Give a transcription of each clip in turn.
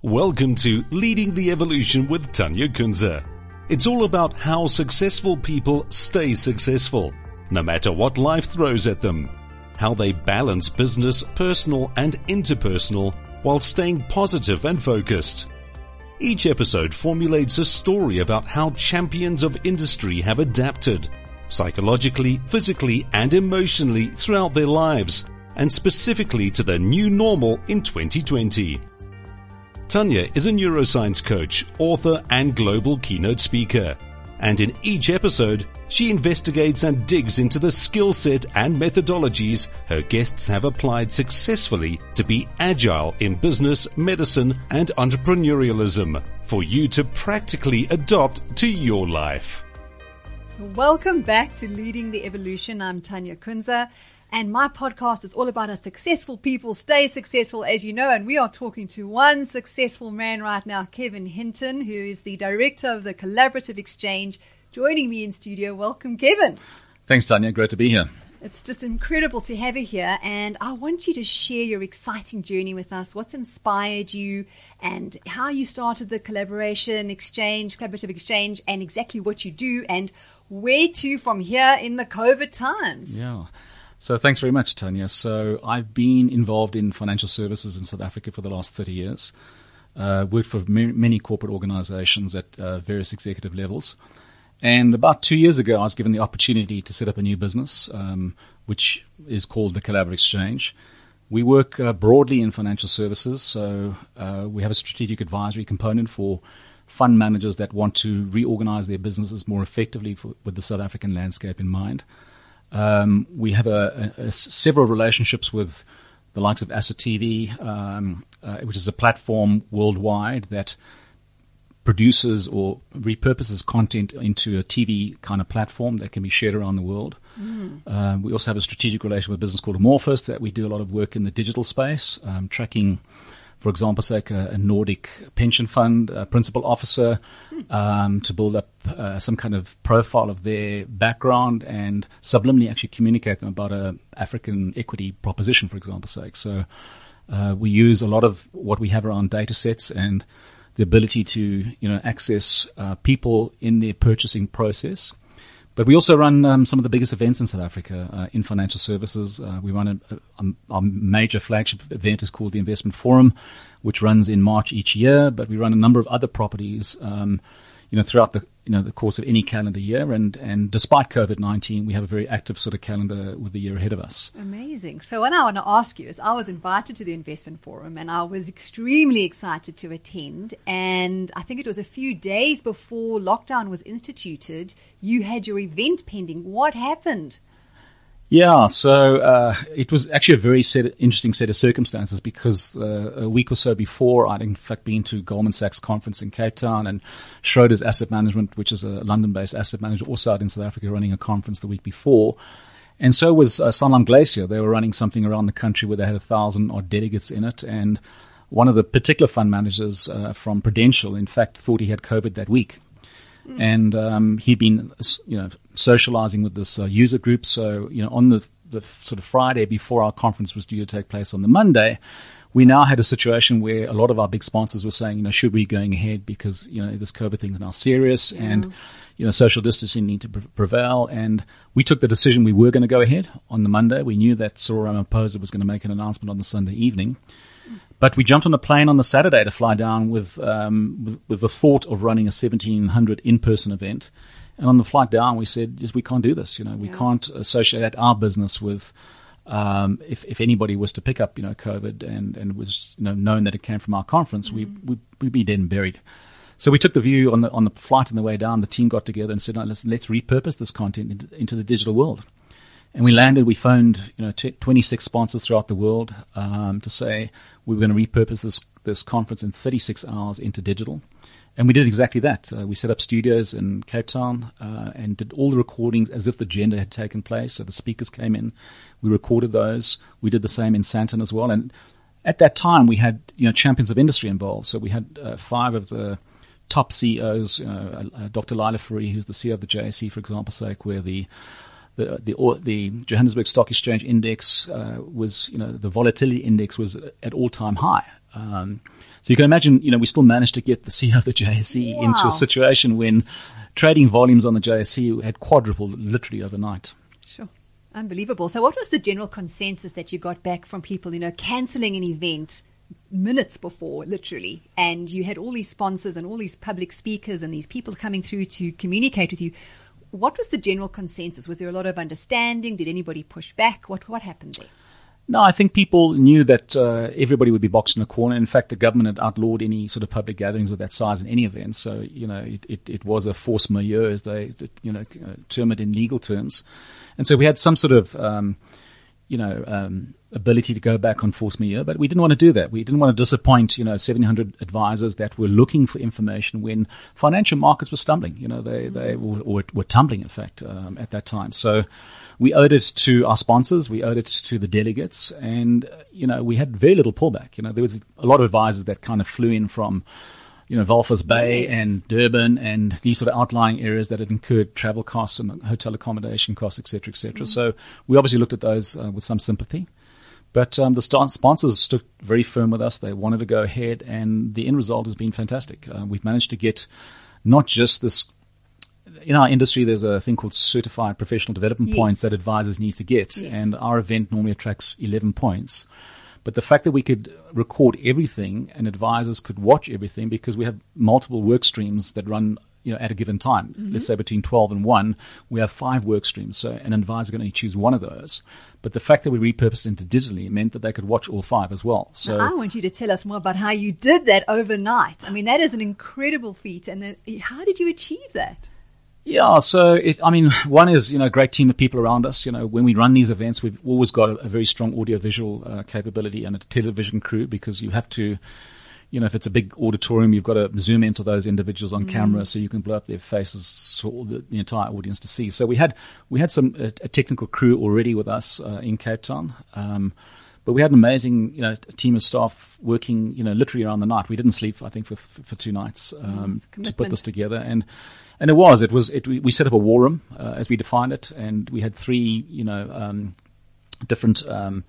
Welcome to Leading the Evolution with Tanya Kunze. It's all about how successful people stay successful, no matter what life throws at them. How they balance business, personal and interpersonal while staying positive and focused. Each episode formulates a story about how champions of industry have adapted, psychologically, physically and emotionally throughout their lives, and specifically to the new normal in 2020. Tanya is a neuroscience coach, author and global keynote speaker. And in each episode, she investigates and digs into the skill set and methodologies her guests have applied successfully to be agile in business, medicine and entrepreneurialism for you to practically adopt to your life. Welcome back to Leading the Evolution. I'm Tanya Kunze. And my podcast is all about how successful people stay successful, as you know. And we are talking to one successful man right now, Kevin Hinton, who is the director of the Collaborative Exchange, joining me in studio. Welcome, Kevin. Thanks, Tanya. Great to be here. It's just incredible to have you here. And I want you to share your exciting journey with us, what's inspired you and how you started the Collaborative Exchange, and exactly what you do and where to from here in the COVID times. Yeah. So thanks very much, Tanya. So I've been involved in financial services in South Africa for the last 30 years. Worked for many corporate organizations at various executive levels. And about 2 years ago, I was given the opportunity to set up a new business, which is called the Collaborative Exchange. We work broadly in financial services. So we have a strategic advisory component for fund managers that want to reorganize their businesses more effectively with the South African landscape in mind. We have several relationships with the likes of Asset TV, which is a platform worldwide that produces or repurposes content into a TV kind of platform that can be shared around the world. We also have a strategic relation with a business called Amorphous that we do a lot of work in the digital space, tracking, for example, a Nordic pension fund principal officer to build up some kind of profile of their background and subliminally actually communicate them about a African equity proposition, for example's sake. So we use a lot of what we have around data sets and the ability to access people in their purchasing process. But we also run some of the biggest events in South Africa in financial services. We run our major flagship event is called the Investment Forum, which runs in March each year. But we run a number of other properties, throughout the course of any calendar year. And despite COVID-19, we have a very active sort of calendar with the year ahead of us. Amazing. So what I want to ask you is, I was invited to the Investment Forum and I was extremely excited to attend. And I think it was a few days before lockdown was instituted, you had your event pending. What happened? Yeah, so it was actually a very interesting set of circumstances because a week or so before, I'd in fact been to Goldman Sachs conference in Cape Town, and Schroders Asset Management, which is a London-based asset manager, also out in South Africa, running a conference the week before. And so was Sanlam Glacier. They were running something around the country where they had 1,000 odd delegates in it. And one of the particular fund managers from Prudential, in fact, thought he had COVID that week. And he'd been, socializing with this user group. So, on the sort of Friday before our conference was due to take place on the Monday, we now had a situation where a lot of our big sponsors were saying, should we be going ahead because, this COVID thing is now serious and, social distancing need to prevail. And we took the decision we were going to go ahead on the Monday. We knew that Cyril Ramaphosa was going to make an announcement on the Sunday evening. But we jumped on a plane on the Saturday to fly down with the thought of running a 1,700 in-person event. And on the flight down, we said, we can't do this. We can't associate our business with, if anybody was to pick up, COVID and it was, known that it came from our conference, we'd be dead and buried. So we took the view on the flight on the way down. The team got together and said, let's repurpose this content into the digital world. And we landed, we phoned, 26 sponsors throughout the world, to say we were going to repurpose this conference in 36 hours into digital. And we did exactly that. We set up studios in Cape Town, and did all the recordings as if the agenda had taken place. So the speakers came in, we recorded those. We did the same in Sandton as well. And at that time, we had, champions of industry involved. So we had 5 of the top CEOs, Dr. Lila Fourie, who's the CEO of the JSE, for example, sake, where the Johannesburg Stock Exchange Index was, the volatility index was at all-time high. So you can imagine, we still managed to get the CEO of the JSE into a situation when trading volumes on the JSE had quadrupled literally overnight. Sure. Unbelievable. So what was the general consensus that you got back from people, cancelling an event minutes before, literally, and you had all these sponsors and all these public speakers and these people coming through to communicate with you? What was the general consensus? Was there a lot of understanding? Did anybody push back? What happened there? No, I think people knew that everybody would be boxed in a corner. In fact, the government had outlawed any sort of public gatherings of that size in any event. So, it was a force majeure, as they, term it in legal terms. And so we had some sort of, ability to go back on force majeure, but we didn't want to do that. We didn't want to disappoint, 700 advisors that were looking for information when financial markets were stumbling. They were tumbling, in fact, at that time. So we owed it to our sponsors, we owed it to the delegates, and, we had very little pullback. There was a lot of advisors that kind of flew in from, Walvis Bay and Durban and these sort of outlying areas that had incurred travel costs and hotel accommodation costs, et cetera, et cetera. So we obviously looked at those with some sympathy. But the sponsors stood very firm with us. They wanted to go ahead, and the end result has been fantastic. We've managed to get not just this. In our industry, there's a thing called certified professional development points that advisors need to get, and our event normally attracts 11 points. But the fact that we could record everything and advisors could watch everything, because we have multiple work streams that run, at a given time. Let's say between 12 and 1, we have 5 work streams. So an advisor can only choose one of those. But the fact that we repurposed it into digitally meant that they could watch all 5 as well. So now I want you to tell us more about how you did that overnight. I mean, that is an incredible feat. And how did you achieve that? Yeah, so one is, a great team of people around us. When we run these events, we've always got a very strong audio-visual capability and a television crew, because you have to, if it's a big auditorium, you've got to zoom into those individuals on camera so you can blow up their faces for all the entire audience to see. So we had a technical crew already with us in Cape Town. But we had an amazing, team of staff working, literally around the night. We didn't sleep, I think, for 2 nights to put this together. And we set up a war room, as we defined it, and we had 3, different,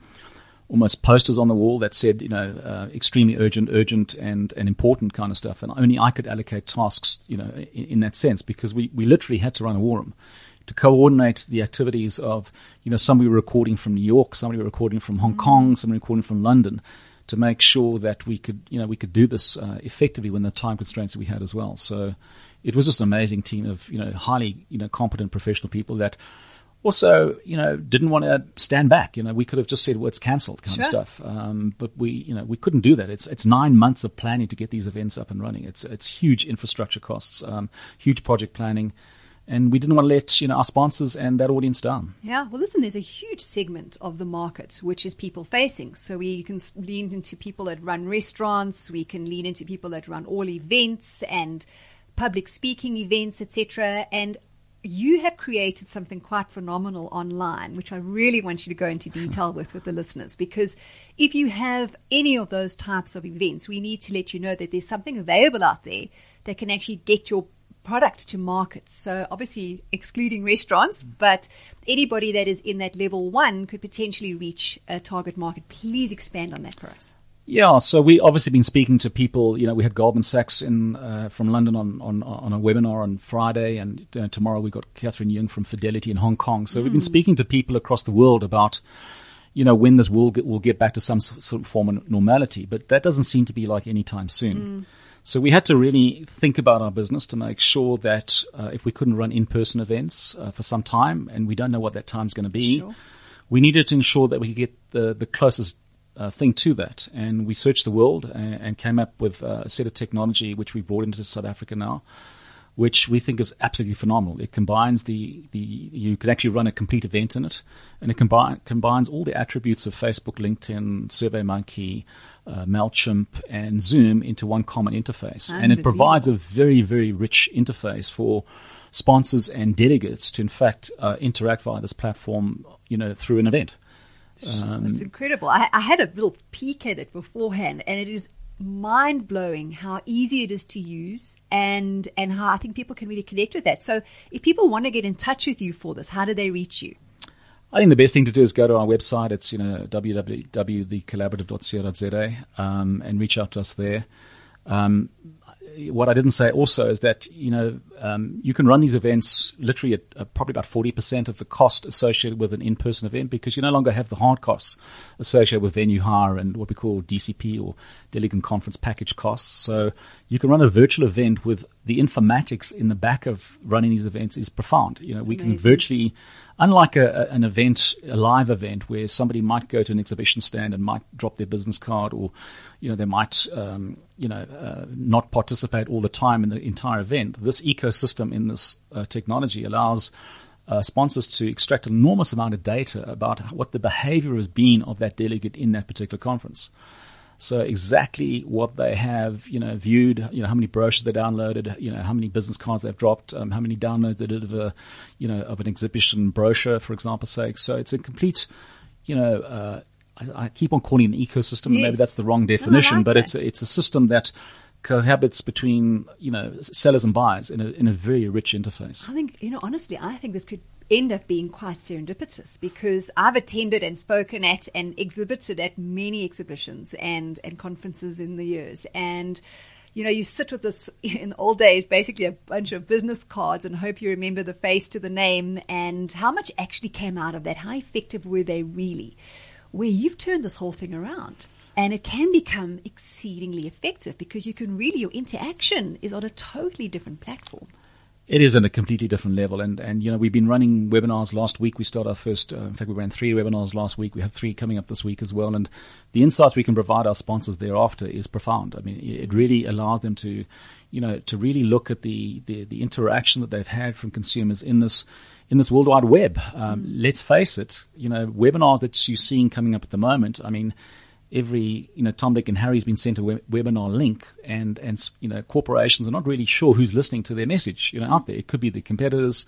almost posters on the wall that said, extremely urgent and important kind of stuff. And only I could allocate tasks, in that sense, because we literally had to run a war room to coordinate the activities of, somebody recording from New York, somebody recording from Hong Kong, somebody recording from London, to make sure that we could do this effectively when the time constraints that we had as well. So it was just an amazing team of, highly, competent professional people that also, didn't want to stand back. We could have just said, well, it's cancelled kind of stuff. But we couldn't do that. It's 9 months of planning to get these events up and running. It's huge infrastructure costs, huge project planning. And we didn't want to let, our sponsors and that audience down. Yeah. Well, listen, there's a huge segment of the market which is people facing. So we can lean into people that run restaurants. We can lean into people that run all events and public speaking events, etc. And you have created something quite phenomenal online, which I really want you to go into detail with the listeners, because if you have any of those types of events, we need to let you know that there's something available out there that can actually get your product to market. So obviously excluding restaurants, but anybody that is in that level 1 could potentially reach a target market. Please expand on that for us. Yeah, so we obviously been speaking to people. We had Goldman Sachs in from London on a webinar on Friday, and tomorrow we got Catherine Young from Fidelity in Hong Kong. So we've been speaking to people across the world about, when this will get back to some sort of form of normality. But that doesn't seem to be like any time soon. So we had to really think about our business to make sure that if we couldn't run in-person events for some time, and we don't know what that time's going to be, we needed to ensure that we could get the closest thing to that. And we searched the world and came up with a set of technology which we brought into South Africa now, which we think is absolutely phenomenal. It combines you can actually run a complete event in it, and it combines all the attributes of Facebook, LinkedIn, SurveyMonkey, MailChimp, and Zoom into one common interface. And it provides a very, very rich interface for sponsors and delegates to, in fact, interact via this platform, through an event. It's incredible. I had a little peek at it beforehand, and it is mind-blowing how easy it is to use and how I think people can really connect with that. So if people want to get in touch with you for this, how do they reach you? I think the best thing to do is go to our website. It's, www.thecollaborative.co.za, and reach out to us there. What I didn't say also is that, you can run these events literally at probably about 40% of the cost associated with an in-person event, because you no longer have the hard costs associated with venue hire and what we call DCP, or delegate conference package costs. So you can run a virtual event with the informatics in the back of running these events is profound. We amazing. Can virtually, unlike an event, a live event where somebody might go to an exhibition stand and might drop their business card, or they might not participate all the time in the entire event. This ecosystem in this technology allows sponsors to extract an enormous amount of data about what the behavior has been of that delegate in that particular conference. So exactly what they have, viewed, how many brochures they downloaded, how many business cards they've dropped, how many downloads they did of of an exhibition brochure, for example's sake. So it's a complete, I keep on calling it an ecosystem, and maybe that's the wrong definition, but it's a system that cohabits between, sellers and buyers in a very rich interface. I think, honestly, I think this could end up being quite serendipitous, because I've attended and spoken at and exhibited at many exhibitions and conferences in the years. And, you sit with this in the old days, basically a bunch of business cards, and hope you remember the face to the name, and how much actually came out of that. How effective were they really? Where you've turned this whole thing around. And it can become exceedingly effective, because your interaction is on a totally different platform. It is on a completely different level. And we've been running webinars last week. We started our first, in fact, we ran 3 webinars last week. We have 3 coming up this week as well. And the insights we can provide our sponsors thereafter is profound. I mean, it really allows them to, to really look at the interaction that they've had from consumers in this World Wide Web. Let's face it, webinars that you're seeing coming up at the moment, I mean, every, Tom, Dick, and Harry's been sent a webinar link, and corporations are not really sure who's listening to their message, out there. It could be the competitors.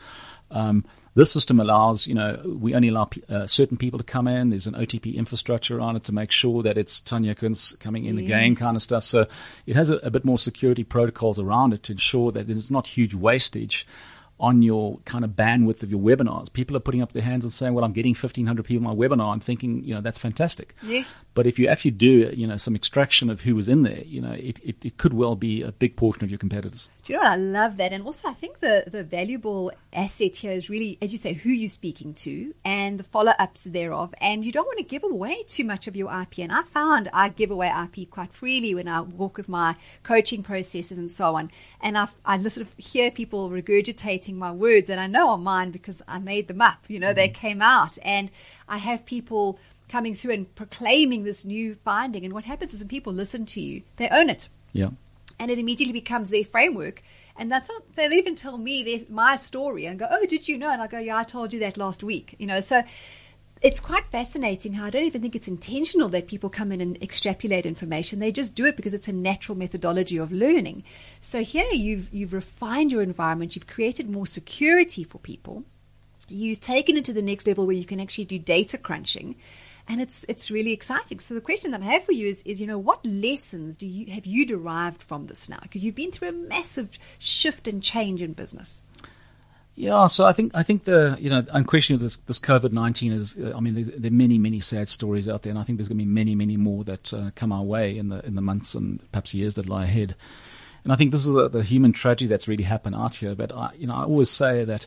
This system allows, we only allow certain people to come in. There's an OTP infrastructure on it to make sure that it's Tanya Kunz coming in again, kind of stuff. So it has a bit more security protocols around it to ensure that there's not huge wastage on your kind of bandwidth of your webinars. People are putting up their hands and saying, well, I'm getting 1,500 people on my webinar. I'm thinking, that's fantastic. Yes. But if you actually do, some extraction of who was in there, it could well be a big portion of your competitors. Do you know what? I love that. And also I think the valuable asset here is really, as you say, who you're speaking to and the follow-ups thereof. And you don't want to give away too much of your IP. And I found I give away IP quite freely when I walk with my coaching processes and so on. And I sort of hear people regurgitating my words, and I know are mine because I made them up. They came out. And I have people coming through and proclaiming this new finding. And what happens is when people listen to you, they own it. Yeah. And it immediately becomes their framework. And they'll even tell me my story and go, oh, did you know? And I go, yeah, I told you that last week. So it's quite fascinating how I don't even think it's intentional that people come in and extrapolate information. They just do it because it's a natural methodology of learning. So here you've refined your environment. You've created more security for people. You've taken it to the next level where you can actually do data crunching. And it's really exciting. So the question that I have for you is what lessons have you derived from this now? Because you've been through a massive shift and change in business. Yeah, so I think unquestionably this COVID-19 is, there are many, many sad stories out there, and I think there's going to be many, many more that come our way in the months and perhaps years that lie ahead. And I think this is the human tragedy that's really happened out here. But I always say that,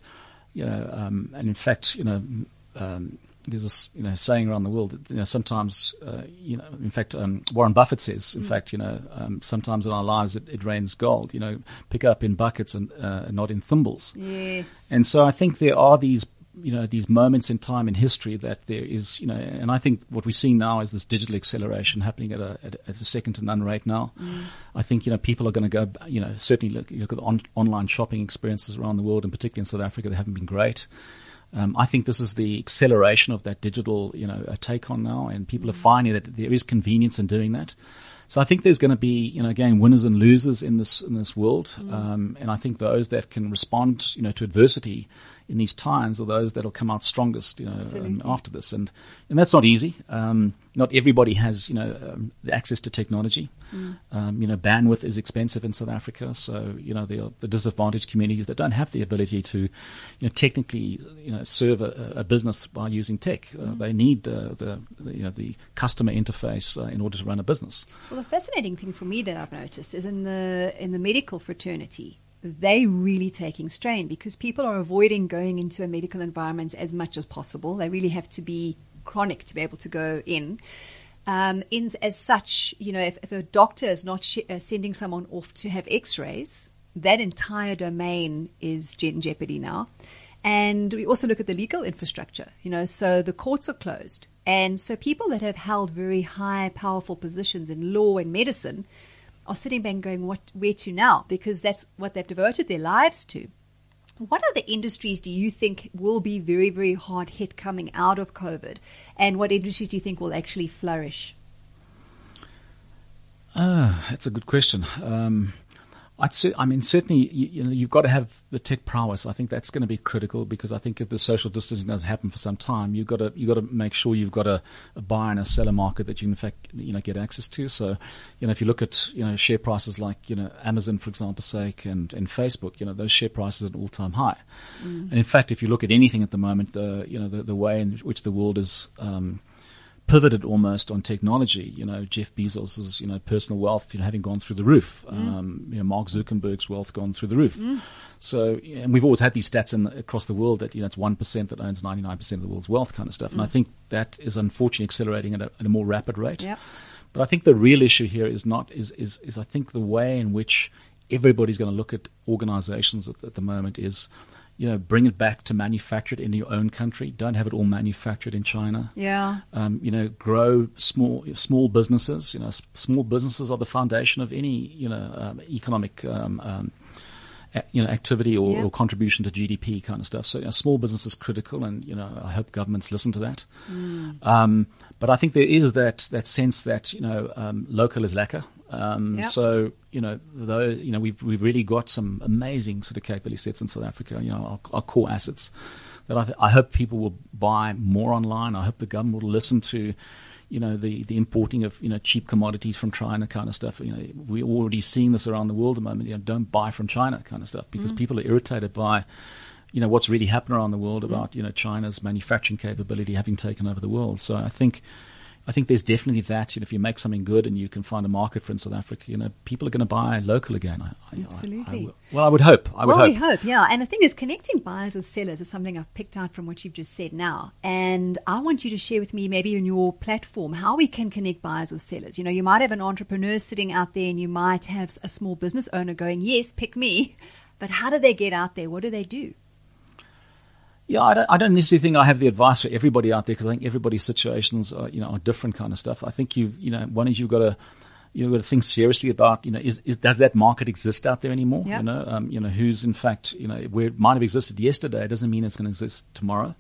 and in fact, there's this, saying around the world that, sometimes, in fact, Warren Buffett says, in fact, sometimes in our lives it rains gold, pick up in buckets and not in thimbles. Yes. And so I think there are these moments in time in history that there is, and I think what we're seeing now is this digital acceleration happening at a second to none rate now. I think, people are going to go, certainly look at online shopping experiences around the world, and particularly in South Africa, they haven't been great. I think this is the acceleration of that digital, take on now, and people are finding that there is convenience in doing that. So I think there's going to be, again, winners and losers in this world, and I think those that can respond, to adversity in these times are those that'll come out strongest, after this. And that's not easy. Not everybody has, the access to technology. Bandwidth is expensive in South Africa. So, the disadvantaged communities that don't have the ability to, technically, serve a business by using tech. They need the customer interface in order to run a business. Well, the fascinating thing for me that I've noticed is in the medical fraternity, they really taking strain because people are avoiding going into a medical environment as much as possible. They really have to be chronic to be able to go in. As such, if a doctor is not sending someone off to have x-rays, that entire domain is in jeopardy now. And we also look at the legal infrastructure, so the courts are closed. And so people that have held very high, powerful positions in law and medicine are sitting back and going, where to now? Because that's what they've devoted their lives to. What other industries do you think will be very, very hard hit coming out of COVID? And what industries do you think will actually flourish? That's a good question. Certainly, you've got to have the tech prowess. I think that's going to be critical because I think if the social distancing does happen for some time, you've got to make sure you've got a buyer and a seller market that you in fact get access to. So, if you look at share prices like Amazon, for example's sake, and Facebook, those share prices are at an all-time high. And in fact, if you look at anything at the moment, the way in which the world is pivoted almost on technology. Jeff Bezos's, personal wealth, having gone through the roof. Mark Zuckerberg's wealth gone through the roof. So, and we've always had these stats across the world that, it's 1% that owns 99% of the world's wealth kind of stuff. And I think that is unfortunately accelerating at a more rapid rate. Yep. But I think the real issue here is I think the way in which everybody's going to look at organizations at the moment is, bring it back to manufacture it in your own country. Don't have it all manufactured in China. Yeah. Grow small businesses. Small businesses are the foundation of any, economic, activity or contribution to GDP kind of stuff. So, small business is critical, and I hope governments listen to that. But I think there is that sense that local is lacquer. So we've really got some amazing sort of capability sets in South Africa. Our core assets that I hope people will buy more online. I hope the government will listen to the importing of cheap commodities from China kind of stuff. We're already seeing this around the world at the moment. Don't buy from China kind of stuff because people are irritated by what's really happened around the world about China's manufacturing capability having taken over the world. So I think there's definitely that. If you make something good and you can find a market for it in South Africa, people are going to buy local again. Absolutely. I would hope. We hope, yeah. And the thing is, connecting buyers with sellers is something I've picked out from what you've just said now. And I want you to share with me, maybe on your platform, how we can connect buyers with sellers. You might have an entrepreneur sitting out there, and you might have a small business owner going, yes, pick me. But how do they get out there? What do they do? Yeah, I don't necessarily think I have the advice for everybody out there because I think everybody's situations are different kind of stuff. I think you've got to think seriously about does that market exist out there anymore? Yep. Who's in fact where it might have existed yesterday doesn't mean it's going to exist tomorrow.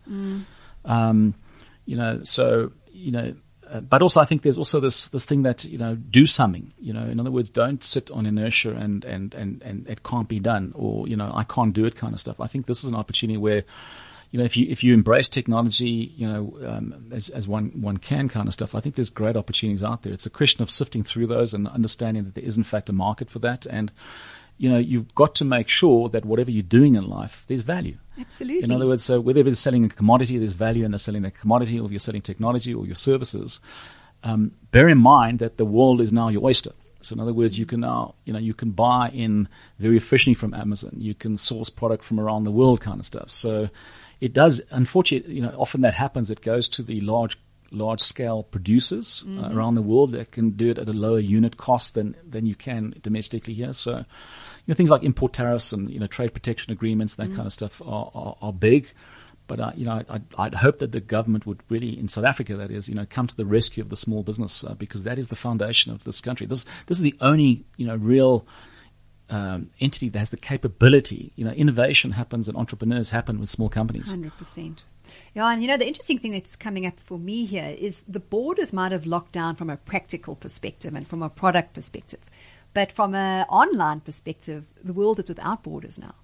But also I think there's also this thing that do something. In other words, don't sit on inertia and it can't be done, or I can't do it kind of stuff. I think this is an opportunity where if you embrace technology, as one can kind of stuff, I think there's great opportunities out there. It's a question of sifting through those and understanding that there is in fact a market for that. And, you've got to make sure that whatever you're doing in life, there's value. Absolutely. In other words, so whether it's selling a commodity, there's value in the selling that commodity, or if you're selling technology or your services, bear in mind that the world is now your oyster. So in other words, you can now, you can buy in very efficiently from Amazon. You can source product from around the world kind of stuff. So it does, unfortunately, often that happens. It goes to the large scale producers around the world that can do it at a lower unit cost than you can domestically here. So, things like import tariffs and, trade protection agreements, that kind of stuff are big. But, I'd hope that the government would really, in South Africa, that is, come to the rescue of the small business because that is the foundation of this country. This is the only, real entity that has the capability. Innovation happens and entrepreneurs happen with small companies. 100%. Yeah, and the interesting thing that's coming up for me here is the borders might have locked down from a practical perspective and from a product perspective. But from an online perspective, the world is without borders now.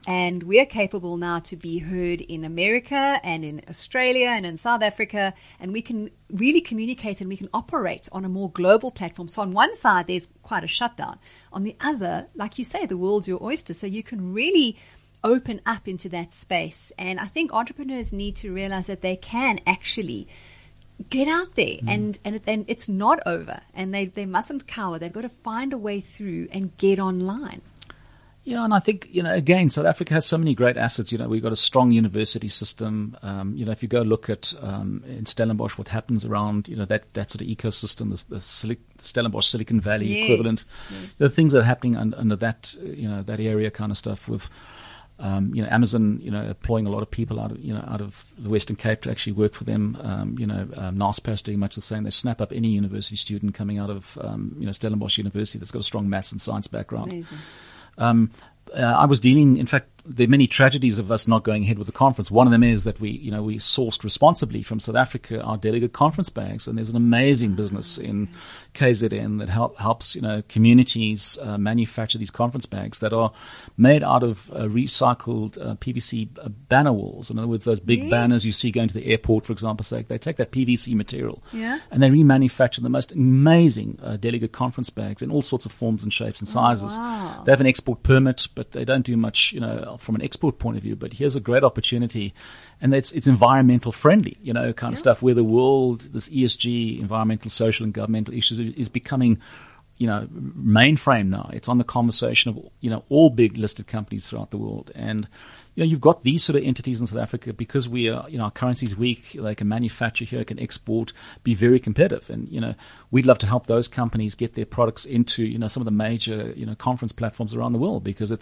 And we are capable now to be heard in America and in Australia and in South Africa, and we can really communicate and we can operate on a more global platform. So on one side, there's quite a shutdown. On the other, like you say, the world's your oyster. So you can really open up into that space. And I think entrepreneurs need to realize that they can actually get out there and it's not over, and they mustn't cower. They've got to find a way through and get online. Yeah, and I think, again, South Africa has so many great assets. We've got a strong university system. If you go look at in Stellenbosch, what happens around, that sort of ecosystem, the Stellenbosch Silicon Valley equivalent, the things that are happening under that, that area kind of stuff with, Amazon, employing a lot of people out of the Western Cape to actually work for them. Naspers doing much the same. They snap up any university student coming out of, Stellenbosch University that's got a strong maths and science background. Amazing. I was dealing, in fact, there are many tragedies of us not going ahead with the conference. One of them is that we sourced responsibly from South Africa our delegate conference bags, and there's an amazing business in KZN that helps communities manufacture these conference bags that are made out of recycled PVC banner walls. In other words, those big banners you see going to the airport, for example, they take that PVC material and they remanufacture the most amazing delegate conference bags in all sorts of forms and shapes and sizes. Wow. They have an export permit, but they don't do much, from an export point of view. But here's a great opportunity, and it's environmental friendly, kind of stuff where the world, this ESG, environmental, social, and governmental issues is becoming, mainframe now. It's on the conversation of, all big listed companies throughout the world. And, you've got these sort of entities in South Africa because we are, our currency's weak. They can manufacture here, can export, be very competitive. And, we'd love to help those companies get their products into, some of the major, conference platforms around the world, because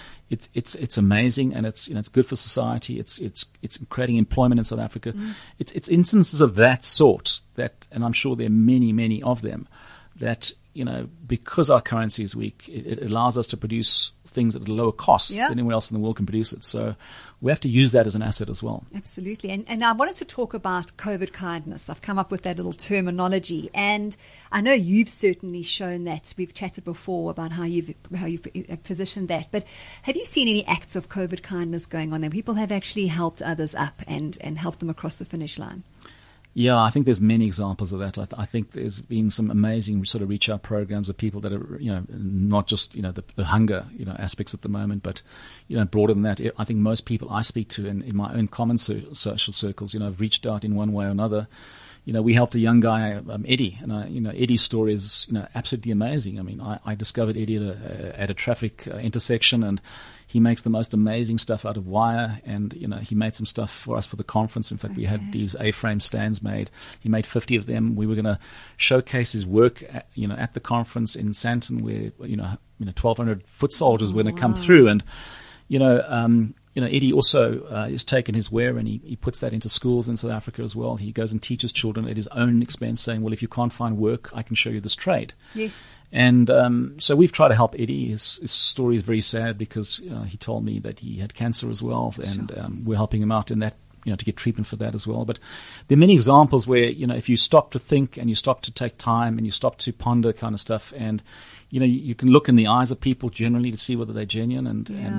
it's amazing, and it's good for society. It's creating employment in South Africa. It's instances of that sort that, and I'm sure there are many, many of them, that, because our currency is weak, it allows us to produce things at a lower cost than anyone else in the world can produce it. So we have to use that as an asset as well. Absolutely. And I wanted to talk about COVID kindness. I've come up with that little terminology, and I know you've certainly shown that. We've chatted before about how you've positioned that. But have you seen any acts of COVID kindness going on there? People have actually helped others up and helped them across the finish line. Yeah, I think there's many examples of that. I think there's been some amazing sort of reach out programs of people that are, not just, the hunger, aspects at the moment, but, broader than that. I think most people I speak to in my own common social circles, have reached out in one way or another. We helped a young guy, Eddie, and Eddie's story is, absolutely amazing. I mean, I discovered Eddie at a traffic intersection, and he makes the most amazing stuff out of wire, and, he made some stuff for us for the conference. In fact, we had these A-frame stands made. He made 50 of them. We were going to showcase his work, at the conference in Sandton, where, 1,200 foot soldiers were going to come through. And, Eddie also has taken his wear, and he puts that into schools in South Africa as well. He goes and teaches children at his own expense, saying, well, if you can't find work, I can show you this trade. Yes. And so we've tried to help Eddie. His story is very sad because he told me that he had cancer as well, and we're helping him out in that, to get treatment for that as well. But there are many examples where, if you stop to think and you stop to take time and you stop to ponder kind of stuff, and you can look in the eyes of people generally to see whether they're genuine.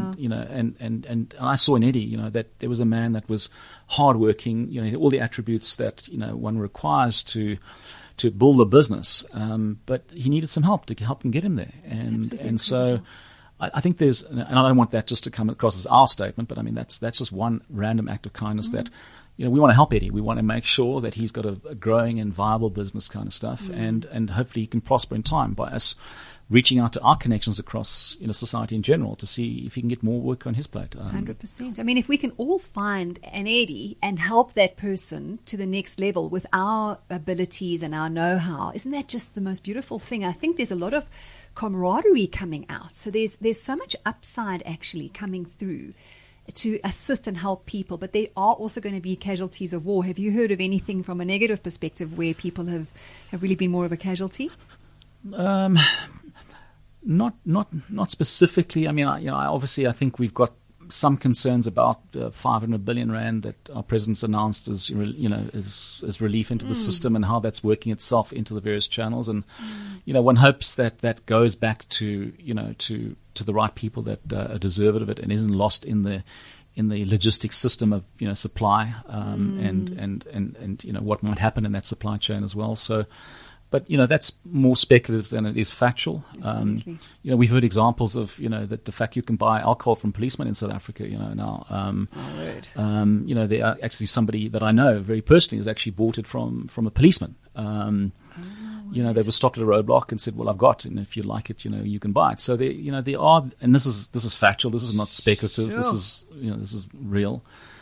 And I saw in Eddie, that there was a man that was hardworking, he had all the attributes that, one requires to build a business. But he needed some help to help him get him there. And so I think there's, and I don't want that just to come across as our statement, but I mean, that's just one random act of kindness that, we want to help Eddie. We want to make sure that he's got a growing and viable business kind of stuff. And hopefully he can prosper in time by us reaching out to our connections across society in general to see if he can get more work on his plate. 100%. I mean, if we can all find an Eddie and help that person to the next level with our abilities and our know-how, isn't that just the most beautiful thing? I think there's a lot of camaraderie coming out. So there's so much upside actually coming through to assist and help people, but there are also going to be casualties of war. Have you heard of anything from a negative perspective where people have really been more of a casualty? Not specifically. I mean, obviously I think we've got, some concerns about 500 billion rand that our president's announced as relief into the system and how that's working itself into the various channels. And one hopes that goes back to the right people that are deserving of it and isn't lost in the logistics system of supply and what might happen in that supply chain as well. So. But, that's more speculative than it is factual. We've heard examples of, that the fact you can buy alcohol from policemen in South Africa, now. There are actually somebody that I know very personally has actually bought it from a policeman. They were stopped at a roadblock and said, well, I've got it, and if you like it, you can buy it. So there are, and this is factual, this is not speculative, sure. This is real.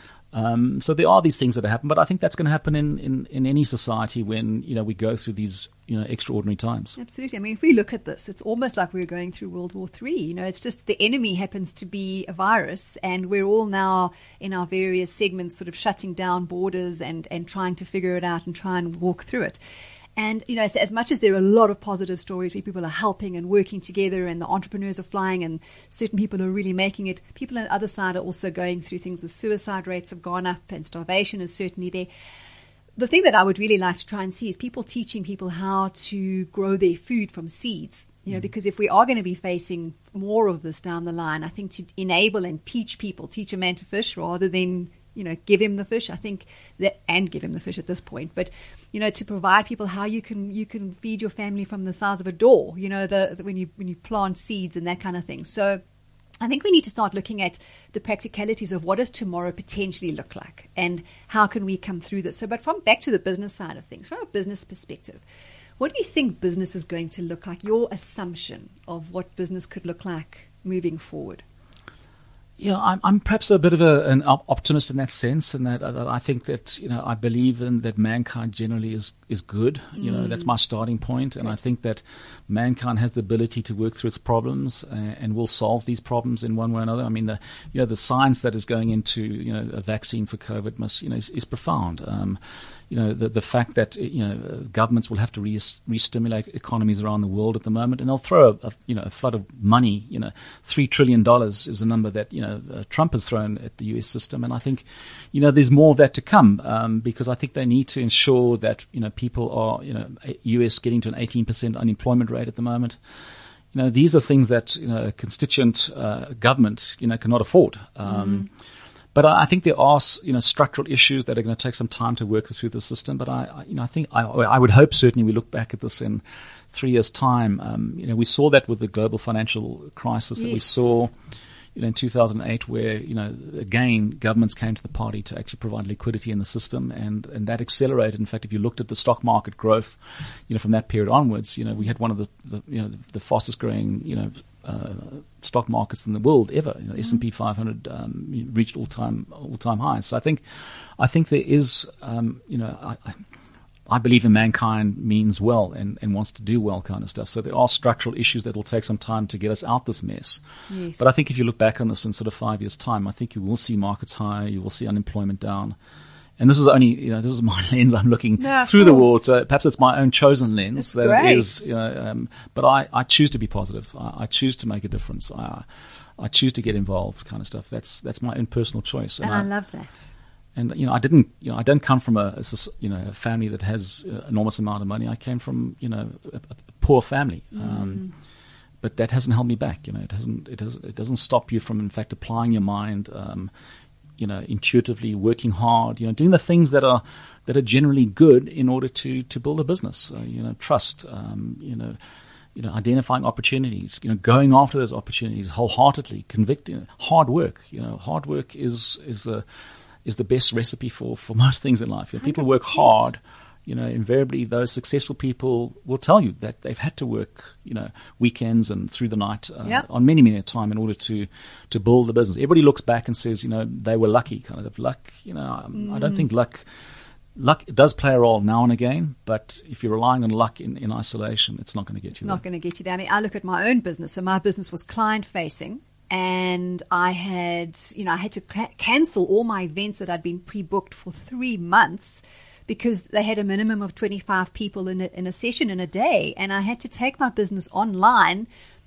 So there are these things that happen, but I think that's going to happen in any society when, we go through these, extraordinary times. Absolutely. I mean, if we look at this, it's almost like we're going through World War III. It's just the enemy happens to be a virus, and we're all now in our various segments sort of shutting down borders and trying to figure it out and try and walk through it. And, as much as there are a lot of positive stories where people are helping and working together and the entrepreneurs are flying and certain people are really making it, people on the other side are also going through things. The suicide rates have gone up and starvation is certainly there. The thing that I would really like to try and see is people teaching people how to grow their food from seeds, because if we are going to be facing more of this down the line, I think to enable and teach a man to fish rather than give him the fish. I think that, and give him the fish at this point, but to provide people how you can feed your family from the size of a door. When you plant seeds and that kind of thing. So I think we need to start looking at the practicalities of what does tomorrow potentially look like, and how can we come through this. So, but back to the business side of things, from a business perspective, what do you think business is going to look like? Your assumption of what business could look like moving forward? Yeah, I'm perhaps a bit of an optimist in that sense, and that I think that I believe in that mankind generally is good. That's my starting point, and I think that mankind has the ability to work through its problems and will solve these problems in one way or another. I mean, the science that is going into a vaccine for COVID is profound. The fact that governments will have to re-stimulate economies around the world at the moment, and they'll throw a flood of money. $3 trillion is a number that Trump has thrown at the U.S. system, and I think there's more of that to come because I think they need to ensure that people are U.S. getting to an 18% unemployment rate at the moment. These are things that a constituent government cannot afford. But I think there are, structural issues that are going to take some time to work through the system. But I think I would hope certainly we look back at this in 3 years' time. We saw that with the global financial crisis that we saw, in 2008, where again governments came to the party to actually provide liquidity in the system, and that accelerated. In fact, if you looked at the stock market growth, from that period onwards, we had one of the fastest growing, stock markets in the world ever. S&P 500 reached all-time highs. So I think there is, I believe in mankind means well and wants to do well kind of stuff. So there are structural issues that will take some time to get us out this mess. Yes. But I think if you look back on this in sort of 5 years' time, I think you will see markets higher, you will see unemployment down. And this is only, this is my lens. I'm looking through the water. Perhaps it's my own chosen lens. That's great. But I choose to be positive. I choose to make a difference. I choose to get involved, kind of stuff. That's my own personal choice. And I love that. And I don't come from a family that has enormous amount of money. I came from a poor family. But that hasn't held me back. It doesn't stop you from, in fact, applying your mind. Intuitively working hard, doing the things that are generally good in order to build a business. Trust, identifying opportunities, going after those opportunities wholeheartedly, convicting, hard work. Hard work is the best recipe for most things in life. People work hard. Invariably those successful people will tell you that they've had to work, weekends and through the night on many a time in order to build the business. Everybody looks back and says, they were lucky, kind of luck. I don't think luck does play a role now and again, but if you're relying on luck in isolation, it's not going to get you there. It's not going to get you there. I mean, I look at my own business. So my business was client facing. And I had to cancel all my events that I'd been pre-booked for 3 months because they had a minimum of 25 people in a session in a day. And I had to take my business online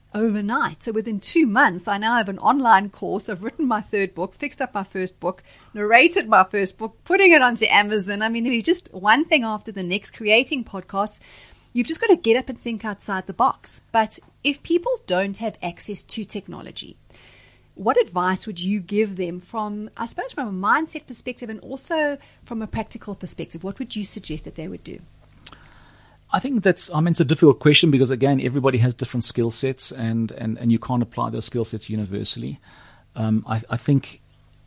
overnight. So within 2 months, I now have an online course. I've written my third book, fixed up my first book, narrated my first book, putting it onto Amazon. I mean, there's just one thing after the next, creating podcasts. You've just got to get up and think outside the box. But if people don't have access to technology, what advice would you give them from, I suppose, from a mindset perspective and also from a practical perspective? What would you suggest that they would do? I think it's a difficult question because, again, everybody has different skill sets and you can't apply those skill sets universally. I think,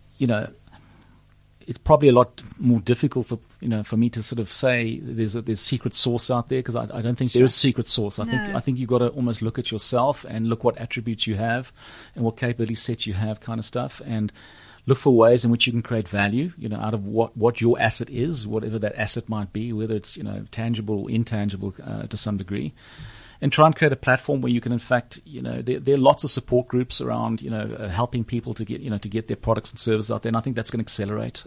it's probably a lot more difficult for me to sort of say there's secret sauce out there, because I don't think there is secret sauce. I think you've got to almost look at yourself and look what attributes you have and what capability sets you have, kind of stuff, and look for ways in which you can create value, out of what your asset is, whatever that asset might be, whether it's, tangible or intangible to some degree, and try and create a platform where you can, in fact, there are lots of support groups around, helping people to get their products and services out there. And I think that's going to accelerate.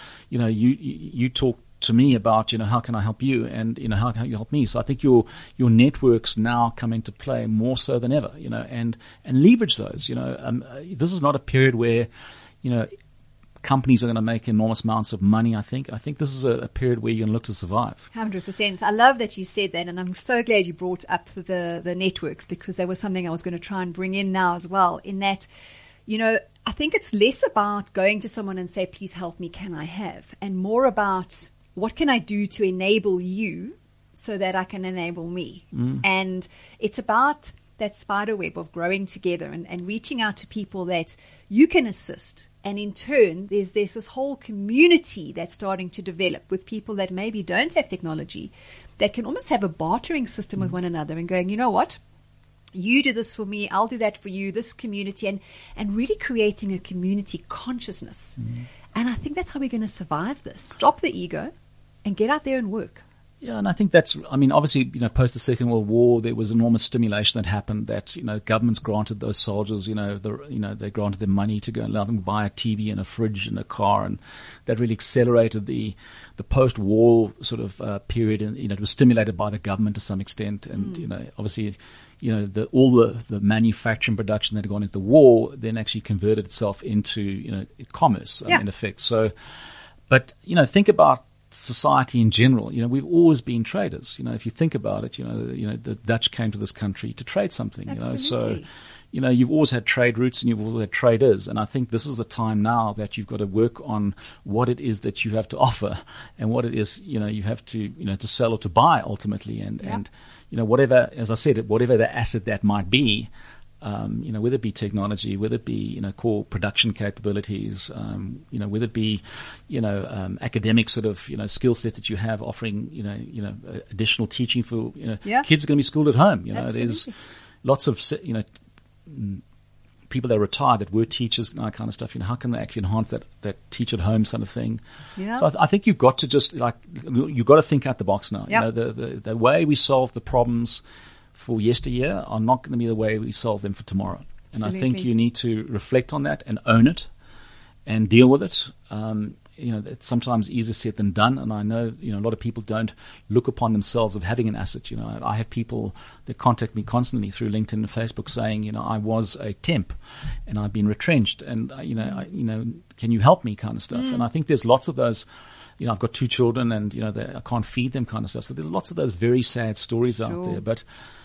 You talk to me about, how can I help you, and, how can you help me? So I think your networks now come into play more so than ever, and leverage those. This is not a period where, companies are going to make enormous amounts of money. I think this is a period where you're going to look to survive. 100%. I love that you said that, and I'm so glad you brought up the networks, because there was something I was going to try and bring in now as well, in that, I think it's less about going to someone and say, please help me, can I have? And more about what can I do to enable you so that I can enable me? And it's about that spider web of growing together and reaching out to people that you can assist. And in turn, there's this whole community that's starting to develop with people that maybe don't have technology, that can almost have a bartering system with one another and going, you know what? You do this for me, I'll do that for you, this community, and really creating a community consciousness. And I think that's how we're going to survive this. Drop the ego and get out there and work. Yeah, and I think obviously, post the Second World War, there was enormous stimulation that happened that, governments granted those soldiers, they granted them money to go and allow them to buy a TV and a fridge and a car, and that really accelerated the post-war sort of period, and, it was stimulated by the government to some extent, and, obviously, all the manufacturing production that had gone into the war then actually converted itself into, commerce, in effect. So, but, think about society in general. We've always been traders. If you think about it, the Dutch came to this country to trade something. Absolutely. So you've always had trade routes and you've always had traders. And I think this is the time now that you've got to work on what it is that you have to offer and what it is, you have to, to sell or to buy ultimately. And whatever, as I said, whatever the asset that might be, whether it be technology, whether it be, core production capabilities, whether it be, academic sort of, skill set that you have offering, additional teaching for, kids are going to be schooled at home. There's lots of, people that are retired that were teachers and that kind of stuff. How can they actually enhance that teach at home sort of thing? Yeah. So I think you've got to just you've got to think out the box now. Yep. The way we solve the problems for yesteryear are not going to be the way we solve them for tomorrow. And Absolutely. I think you need to reflect on that and own it and deal with it. It's sometimes easier said than done. And I know, a lot of people don't look upon themselves of having an asset. I have people that contact me constantly through LinkedIn and Facebook saying, I was a temp and I've been retrenched and, can you help me kind of stuff. And I think there's lots of those. I've got 2 children and, I can't feed them kind of stuff. So there's lots of those very sad stories out there. But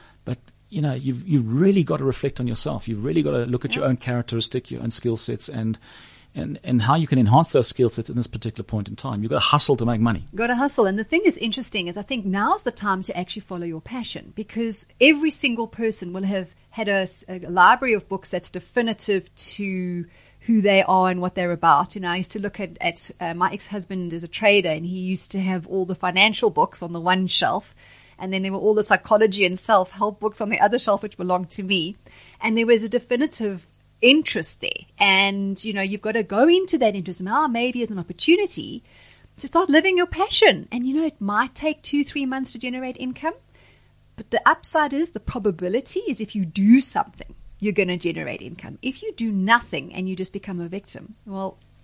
you've really got to reflect on yourself. You've really got to look at your own characteristic, your own skill sets, and how you can enhance those skill sets in this particular point in time. You've got to hustle to make money. Got to hustle. And the thing is interesting is I think now's the time to actually follow your passion, because every single person will have had a library of books that's definitive to who they are and what they're about. I used to look at my ex-husband is a trader, and he used to have all the financial books on the one shelf. And then there were all the psychology and self-help books on the other shelf, which belonged to me. And there was a definitive interest there. And, you've got to go into that interest now maybe as an opportunity to start living your passion. And, it might take 2-3 months to generate income. But the upside is, the probability is, if you do something, you're going to generate income. If you do nothing and you just become a victim, well,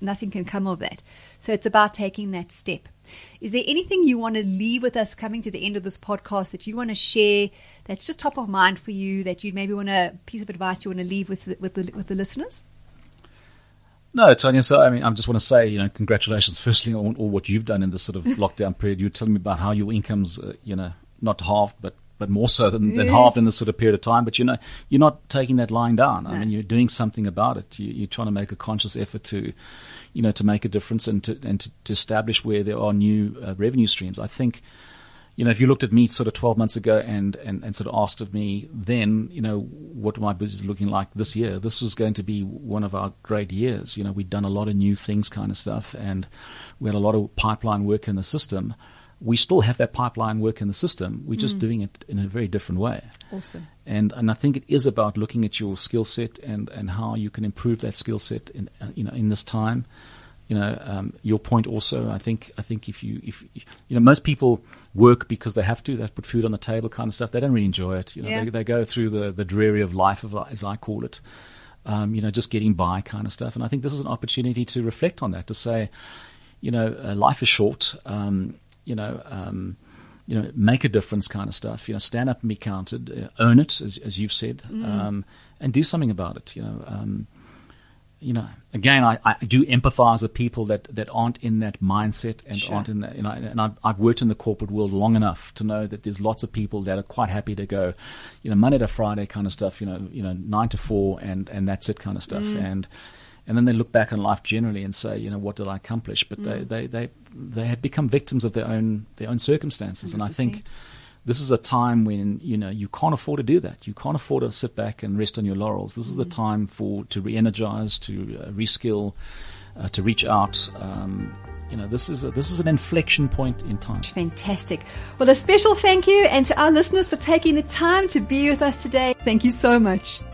nothing can come of that. So it's about taking that step. Is there anything you want to leave with us coming to the end of this podcast that you want to share that's just top of mind for you, that you maybe want a piece of advice you want to leave with the listeners? No, Tanya, so I just want to say, congratulations firstly on all what you've done in this sort of lockdown period. You were telling me about how your income's, not halved, but more so than halved in this sort of period of time. But, you're not taking that lying down. No. You're doing something about it. You're trying to make a conscious effort to make a difference and to establish where there are new revenue streams. I think, if you looked at me sort of 12 months ago and sort of asked of me then, what my business is looking like this year, this was going to be one of our great years. We'd done a lot of new things kind of stuff, and we had a lot of pipeline work in the system. We still have that pipeline work in the system. We're just doing it in a very different way. Awesome. And I think it is about looking at your skill set and how you can improve that skill set in this time. Your point also, I think if most people work because they have to, they put food on the table kind of stuff. They don't really enjoy it. They go through the dreary of life, as I call it, just getting by kind of stuff. And I think this is an opportunity to reflect on that, to say, life is short. Make a difference kind of stuff. Stand up and be counted, own it, as you've said, and do something about it. Again, I do empathize with people that aren't in that mindset and aren't in that, and I've worked in the corporate world long enough to know that there's lots of people that are quite happy to go, Monday to Friday kind of stuff, 9 to 4 and that's it kind of stuff. And then they look back on life generally and say, what did I accomplish? But they had become victims of their own circumstances. 100%. And I think this is a time when, you can't afford to do that. You can't afford to sit back and rest on your laurels. This is the time to re-energize, to reskill, to reach out. This is an inflection point in time. Fantastic. Well, a special thank you, and to our listeners for taking the time to be with us today. Thank you so much.